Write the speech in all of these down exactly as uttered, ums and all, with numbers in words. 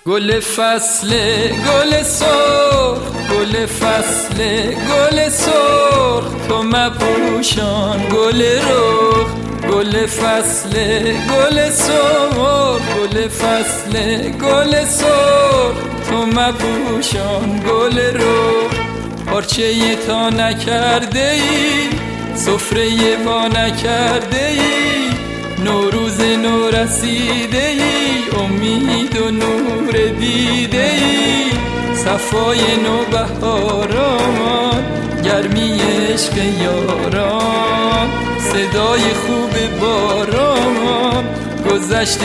گل فصل گل سرخ، گل فصل گل سرخ، تو مپوشان گل رخ. گل فصل گل سرخ، گل فصل گل سرخ، تو مپوشان گل رخ. پارچه تا نکرده ای، سفره با نکرده ای، نوروز نو رسیده ای، امید و نور دیده ای، صفای نو بهاران، گرمی عشق یاران، صدای خوب باران، گذشت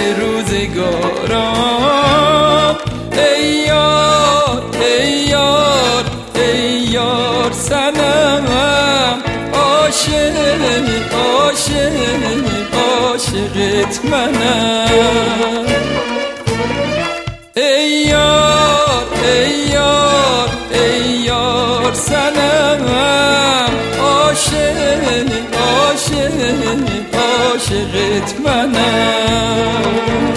روزگاران. ای یار ای یار ای یار صنمم، عاشق عاشق عاشقت منم. ای یار ای یار ای یار صنمم، عاشق عاشق عاشقت منم.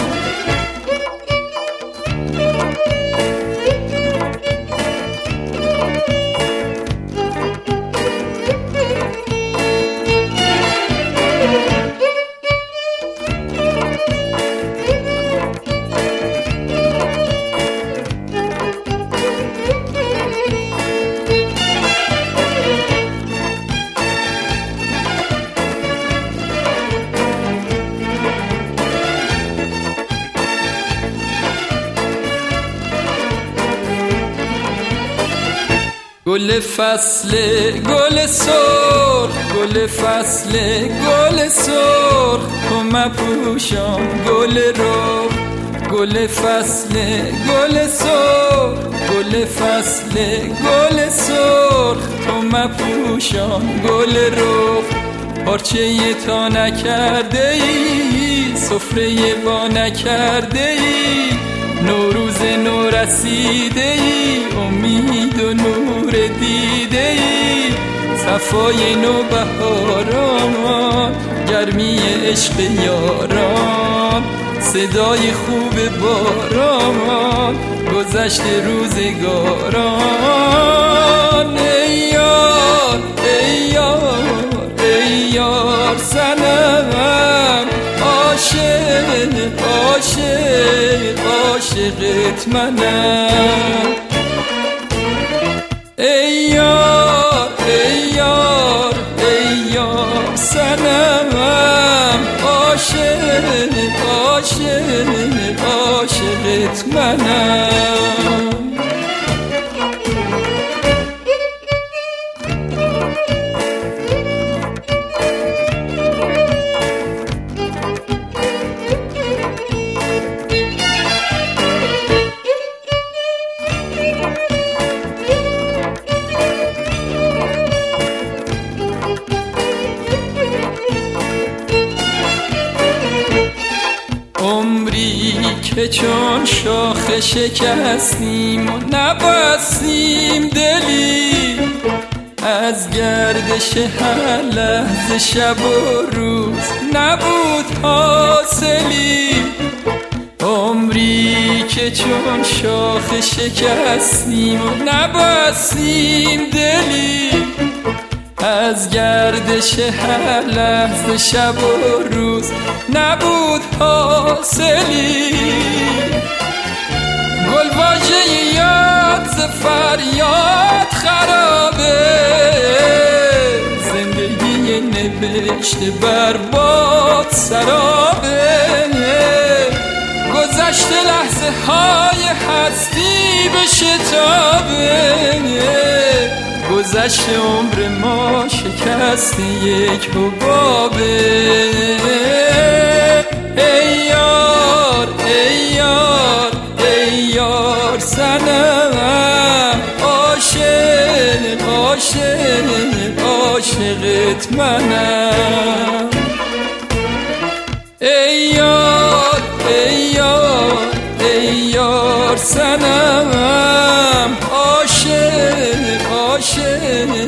گل فصل گل سرخ، گل فصل گل سرخ، تو مپوشان گل رخ. گل فصل گل سرخ، گل فصل گل سرخ، تو مپوشان گل رخ. پارچه تا نکرده ای، سفره با نکرده ای، نوروز نو رسیده ای، امید و نور دیده ای، صفای نو بهاران، گرمی عشق یاران، صدای خوب باران، گذشت روزگاران. ای یار ای یار ای یار صنمم، عاشق عاشق عاشقت منم. ای یار ای یار ای یار صنمم، عاشق عاشق عاشقت منم. عمری که چون شاخ شکستیم و نبستیم دلی، از گردش هر لحظه شب و روز نبود حاصلی. عمری که چون شاخ شکستیم و نبستیم دلی، از گردش هر لحظه شب و روز نبود حاصلی. گل واژه یاد ز فریاد خرابه، زندگی نوشته بر باد سرابه، گذشت لحظه های هستی به شتابه، گذشت عمر ما شکست یک حبابه. ای یار ای یار ای یار صنمم، عاشق عاشق عاشقت منم. ای یار ای یار ای یار صنمم، عاشق عاشق